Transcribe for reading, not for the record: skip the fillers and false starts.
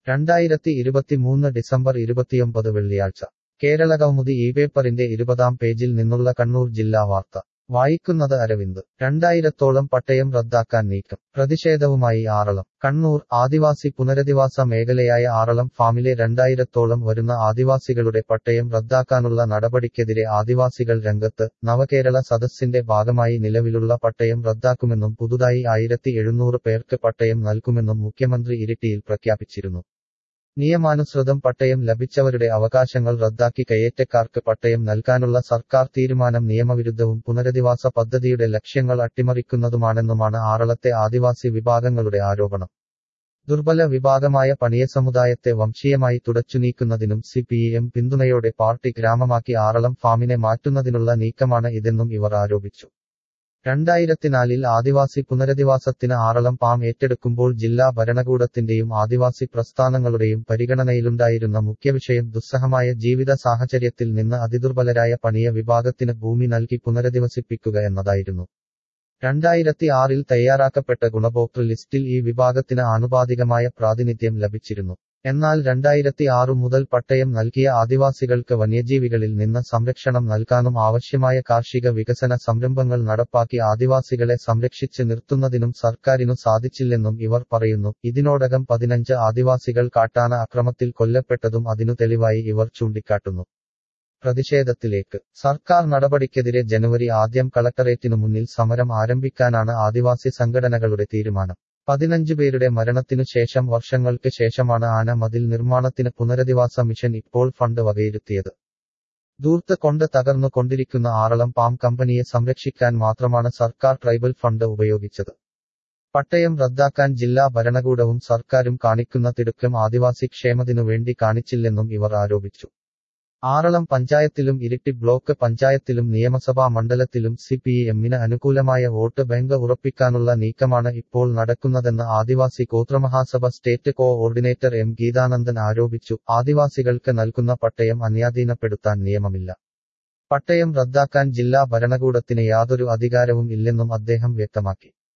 2023 December 29 വെള്ളിയാഴ്ച കേരളകൗമുദി ഈ പേപ്പറിന്റെ 20-ാം പേജിൽ നിന്നുള്ള കണ്ണൂർ ജില്ലാ വാർത്ത വായിക്കുന്നത് അരവിന്ദ് 2000-ത്തോളം പട്ടയം റദ്ദാക്കാൻ നീക്കം പ്രതിഷേധവുമായി ആറളം കണ്ണൂർ ആദിവാസി പുനരധിവാസ മേഖലയായ ആറളം ഫാമിലെ 2000-ത്തോളം വരുന്ന ആദിവാസികളുടെ പട്ടയം റദ്ദാക്കാനുള്ള നടപടിക്കെതിരെ ആദിവാസികൾ രംഗത്ത് നവകേരള സദസ്സിന്റെ ഭാഗമായി നിലവിലുള്ള പട്ടയം റദ്ദാക്കുമെന്നും പുതുതായി 1700 പേർക്ക് പട്ടയം നൽകുമെന്നും മുഖ്യമന്ത്രി ഇരിട്ടിയിൽ പ്രഖ്യാപിച്ചിരുന്നു നിയമാനുസൃതം പട്ടയം ലഭിച്ചവരുടെ അവകാശങ്ങൾ റദ്ദാക്കി കയ്യേറ്റക്കാർക്ക് പട്ടയം നൽകാനുള്ള സർക്കാർ തീരുമാനം നിയമവിരുദ്ധവും പുനരധിവാസ പദ്ധതിയുടെ ലക്ഷ്യങ്ങൾ അട്ടിമറിക്കുന്നതുമാണെന്നുമാണ് ആറളത്തെ ആദിവാസി വിഭാഗങ്ങളുടെ ആരോപണം ദുർബല വിഭാഗമായ പണിയ സമുദായത്തെ വംശീയമായി തുടച്ചുനീക്കുന്നതിനും CPM പിന്തുണയോടെ പാർട്ടി ഗ്രാമമാക്കി ആറളം ഫാമിനെ മാറ്റുന്നതിനുള്ള നീക്കമാണ് ഇതെന്നും ഇവർ ആരോപിച്ചു 2004-ൽ ആദിവാസി പുനരധിവാസത്തിന് ആറളം ഫാം ഏറ്റെടുക്കുമ്പോൾ ജില്ലാ ഭരണകൂടത്തിന്റെയും ആദിവാസി പ്രസ്ഥാനങ്ങളുടെയും പരിഗണനയിലുണ്ടായിരുന്ന മുഖ്യവിഷയം ദുസ്സഹമായ ജീവിത സാഹചര്യത്തിൽ നിന്ന് അതിദുർബലരായ പണിയ വിഭാഗത്തിന് ഭൂമി നൽകി പുനരധിവസിപ്പിക്കുക എന്നതായിരുന്നു 2006-ൽ തയ്യാറാക്കപ്പെട്ട ഗുണഭോക്തൃ ലിസ്റ്റിൽ ഈ വിഭാഗത്തിന് ആനുപാതികമായ പ്രാതിനിധ്യം ലഭിച്ചിരുന്നു എന്നാൽ 2006 മുതൽ പട്ടയം നൽകിയ ആദിവാസികൾക്ക് വന്യജീവികളിൽ നിന്ന് സംരക്ഷണം നൽകാനും ആവശ്യമായ കാർഷിക വികസന സംരംഭങ്ങൾ നടപ്പാക്കി ആദിവാസികളെ സംരക്ഷിച്ച് നിർത്തുന്നതിനും സർക്കാരിനു സാധിച്ചില്ലെന്നും ഇവർ പറയുന്നു ഇതിനോടകം 15 ആദിവാസികൾ കാട്ടാന അക്രമത്തിൽ കൊല്ലപ്പെട്ടതും അതിനു തെളിവായി ഇവർ ചൂണ്ടിക്കാട്ടുന്നു പ്രതിഷേധത്തിലേക്ക് സർക്കാർ നടപടിക്കെതിരെ ജനുവരി 1 കളക്ടറേറ്റിനു മുന്നിൽ സമരം ആരംഭിക്കാനാണ് ആദിവാസി സംഘടനകളുടെ തീരുമാനം 15 പേരുടെ മരണത്തിനു ശേഷം വർഷങ്ങൾക്ക് ശേഷമാണ് ആന മതിൽ നിർമ്മാണത്തിന് പുനരധിവാസ മിഷൻ ഇപ്പോൾ ഫണ്ട് വകയിരുത്തിയത് ദൂർത്ത് കൊണ്ട് തകർന്നു കൊണ്ടിരിക്കുന്ന ആറളം പാം കമ്പനിയെ സംരക്ഷിക്കാൻ മാത്രമാണ് സർക്കാർ ട്രൈബൽ ഫണ്ട് ഉപയോഗിച്ചത് പട്ടയം റദ്ദാക്കാൻ ജില്ലാ ഭരണകൂടവും സർക്കാരും കാണിക്കുന്ന തിടുക്കം ആദിവാസി ക്ഷേമത്തിനു വേണ്ടി കാണിച്ചില്ലെന്നും ഇവർ ആരോപിച്ചു ആറളം പഞ്ചായത്തിലും ഇരിട്ടി ബ്ലോക്ക് പഞ്ചായത്തിലും നിയമസഭാ മണ്ഡലത്തിലും CPM-ന് അനുകൂലമായ വോട്ട് ബാങ്ക് ഉറപ്പിക്കാനുള്ള നീക്കമാണ് ഇപ്പോൾ നടക്കുന്നതെന്ന് Adivasi Gothra Mahasabha state coordinator M Geethanandan ആരോപിച്ചു ആദിവാസികൾക്ക് നൽകുന്ന പട്ടയം അന്യാധീനപ്പെടുത്താൻ നിയമമില്ല പട്ടയം റദ്ദാക്കാൻ ജില്ലാ ഭരണകൂടത്തിന് യാതൊരു അധികാരവും ഇല്ലെന്നും അദ്ദേഹം വ്യക്തമാക്കി